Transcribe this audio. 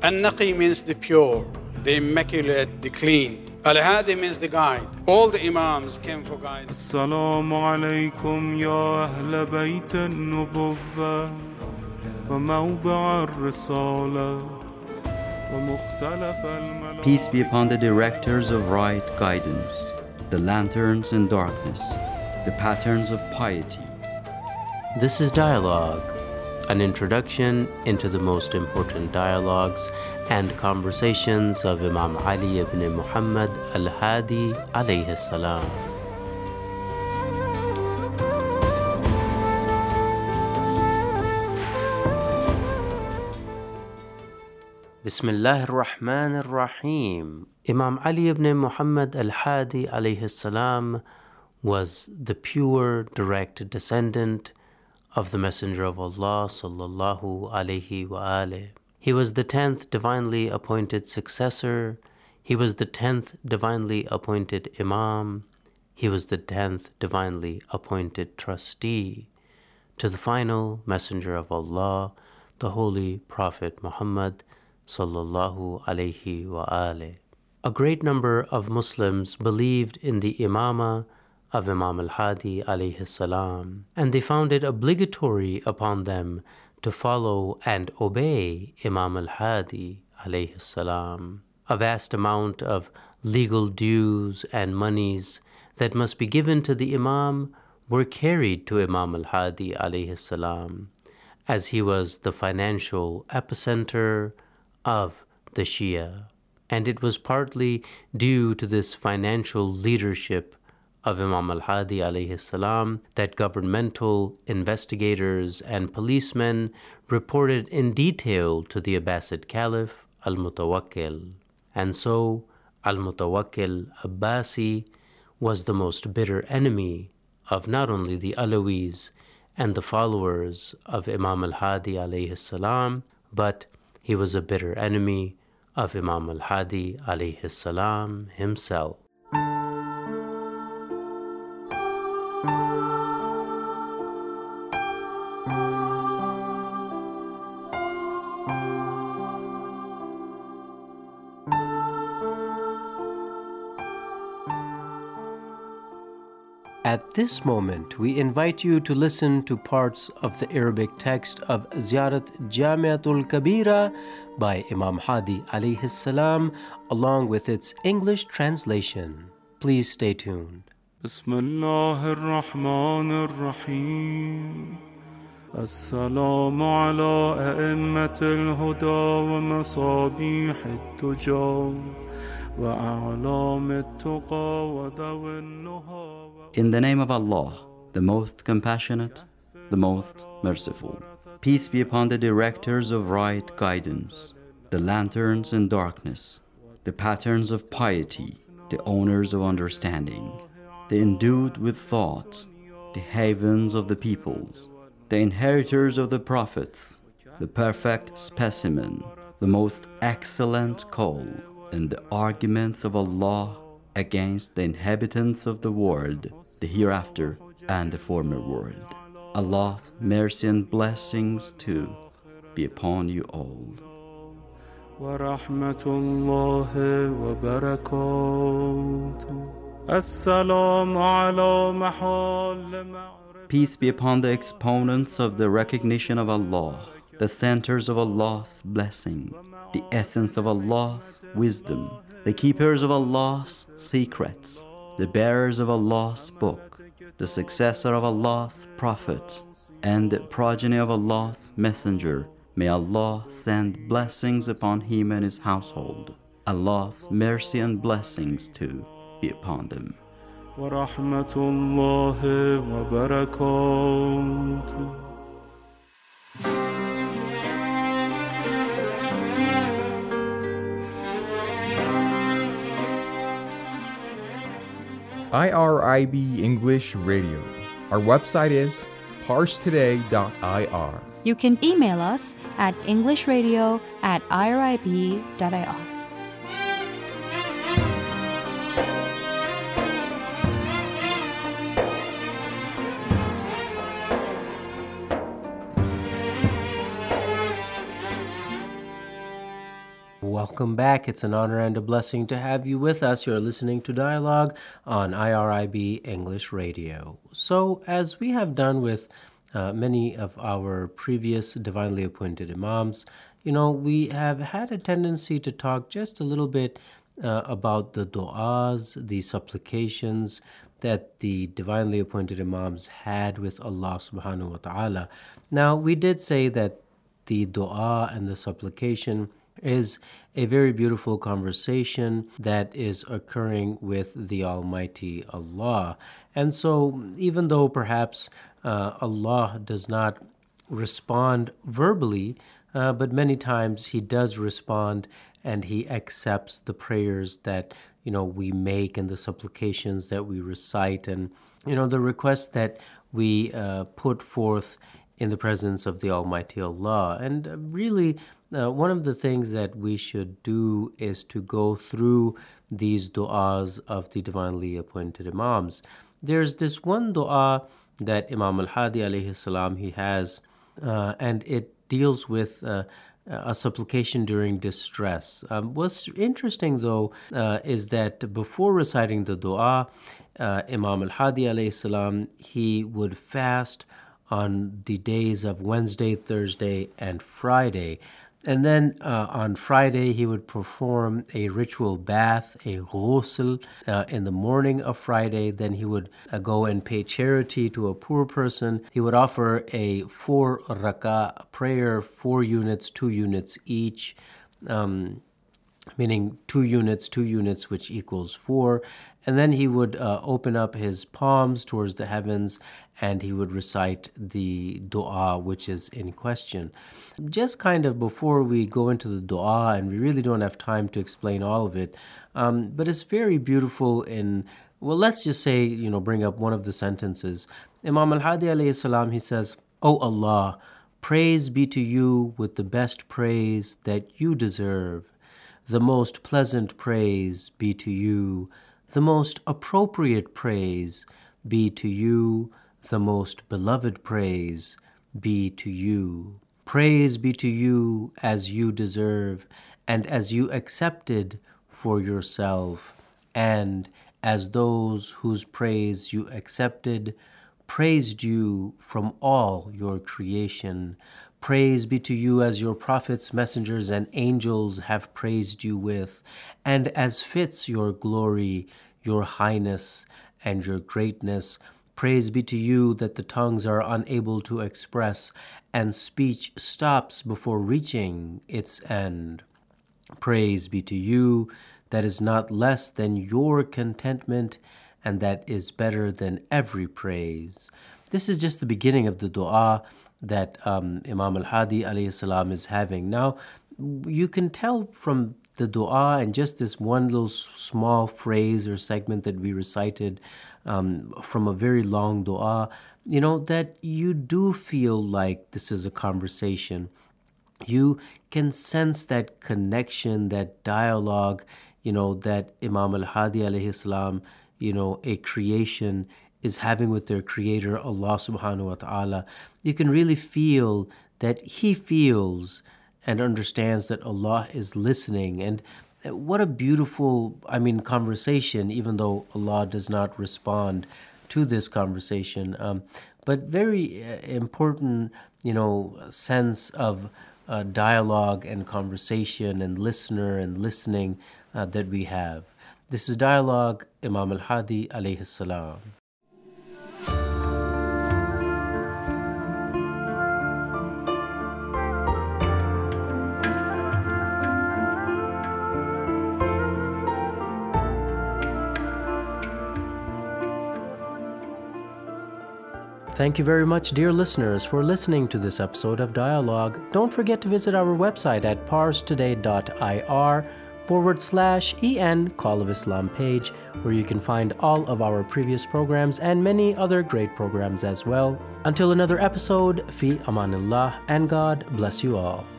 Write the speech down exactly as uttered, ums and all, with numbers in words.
An-Naqi means the pure, the immaculate, the clean. Al-Hadi means the guide. All the Imams came for guidance. Assalamu alaykum ya ahl bayt an-nubuwwah wa mawdi' ar-risalah wa mukhtalaf al-malak. Peace be upon the directors of right guidance, the lanterns in darkness, the patterns of piety. This is Dialogue, an introduction into the most important dialogues and conversations of Imam Ali ibn Muhammad al-Hadi alayhi salam. Bismillah ar-Rahman ar-Rahim. Imam Ali ibn Muhammad al-Hadi alayhi salam was the pure, direct descendant of the Messenger of Allah sallallahu alayhi wa alayhi. He was the tenth divinely appointed successor. He was the tenth divinely appointed Imam. He was the tenth divinely appointed trustee to the final Messenger of Allah, the Holy Prophet Muhammad sallallahu alayhi wa alayhi. A great number of Muslims believed in the Imamah of Imam al-Hadi alayhi salam, and they found it obligatory upon them to follow and obey Imam al-Hadi alayhi salam. A vast amount of legal dues and monies that must be given to the Imam were carried to Imam al-Hadi alayhi salam, as he was the financial epicenter of the Shia. And it was partly due to this financial leadership of Imam al-Hadi alayhi salam that governmental investigators and policemen reported in detail to the Abbasid Caliph al-Mutawakkil. And so al-Mutawakkil Abbasi was the most bitter enemy of not only the Alawis and the followers of Imam al-Hadi alayhi salam, but he was a bitter enemy of Imam al-Hadi alayhi salam himself. At this moment, we invite you to listen to parts of the Arabic text of Ziyarat Jamiatul Kabira by Imam Hadi alayhi salam, along with its English translation. Please stay tuned. Bismillah ar-Rahman ar-Rahim. Assalamu ala a'immat al-huda wa masabih al-tuja wa a'lam al-tuqa wa dhaw al-nuha. In the name of Allah, the most compassionate, the most merciful. Peace be upon the directors of right guidance, the lanterns in darkness, the patterns of piety, the owners of understanding, the endued with thought, the havens of the peoples, the inheritors of the prophets, the perfect specimen, the most excellent call, and the arguments of Allah against the inhabitants of the world, the hereafter and the former world. Allah's mercy and blessings too be upon you all. Wa rahmatullahi wa barakatuh. Assalamu ala mahal. Peace be upon the exponents of the recognition of Allah, the centers of Allah's blessing, the essence of Allah's wisdom, the keepers of Allah's secrets, the bearers of Allah's book, the successor of Allah's prophet, and the progeny of Allah's messenger. May Allah send blessings upon him and his household. Allah's mercy and blessings too be upon them. Wa rahmatullahi wa barakatuh. I R I B English Radio. Our website is parse today dot I R. You can email us at englishradio at I R I B dot I R. Welcome back. It's an honor and a blessing to have you with us. You're listening to Dialogue on I R I B English Radio. So, as we have done with uh, many of our previous divinely appointed Imams, you know, we have had a tendency to talk just a little bit uh, about the du'as, the supplications that the divinely appointed Imams had with Allah subhanahu wa ta'ala. Now, we did say that the du'a and the supplication is a very beautiful conversation that is occurring with the Almighty Allah. And so, even though perhaps uh, Allah does not respond verbally, uh, but many times He does respond and He accepts the prayers that, you know, we make and the supplications that we recite and, you know, the requests that we uh, put forth in the presence of the Almighty Allah. And uh, really, uh, one of the things that we should do is to go through these du'as of the divinely appointed Imams. There's this one du'a that Imam al-Hadi alayhi salam, he has, uh, and it deals with uh, a supplication during distress. Um, what's interesting, though, uh, is that before reciting the du'a, uh, Imam al-Hadi alayhi salam, he would fast on the days of Wednesday, Thursday, and Friday. And then uh, on Friday, he would perform a ritual bath, a ghusl, uh, in the morning of Friday. Then he would uh, go and pay charity to a poor person. He would offer a four rak'ah prayer, four units, two units each, um, meaning two units, two units, which equals four. And then he would uh, open up his palms towards the heavens and he would recite the dua which is in question. Just kind of before we go into the dua, and we really don't have time to explain all of it, um, but it's very beautiful in, well, let's just say, you know, bring up one of the sentences. Imam al-Hadi alayhi salam, he says, "O Allah, praise be to you with the best praise that you deserve. The most pleasant praise be to you. The most appropriate praise be to you. The most beloved praise be to you. Praise be to you as you deserve, and as you accepted for yourself, and as those whose praise you accepted praised you from all your creation. Praise be to you as your prophets, messengers, and angels have praised you with, and as fits your glory, your highness, and your greatness. Praise be to you that the tongues are unable to express, and speech stops before reaching its end. Praise be to you that is not less than your contentment, and that is better than every praise." This is just the beginning of the dua that um, Imam al-Hadi alayhi salam is having. Now, you can tell from the dua and just this one little small phrase or segment that we recited um, from a very long dua, you know, that you do feel like this is a conversation. You can sense that connection, that dialogue, you know, that Imam al-Hadi alayhi salam, you know, a creation is having with their creator, Allah subhanahu wa ta'ala. You can really feel that he feels and understands that Allah is listening. And what a beautiful, I mean, conversation, even though Allah does not respond to this conversation. Um, but very uh, important, you know, sense of uh, dialogue and conversation and listener and listening uh, that we have. This is Dialogue, Imam al-Hadi alayhi salam. Thank you very much, dear listeners, for listening to this episode of Dialogue. Don't forget to visit our website at parstoday.ir forward slash en Call of Islam page, where you can find all of our previous programs and many other great programs as well. Until another episode, fi amanillah, and God bless you all.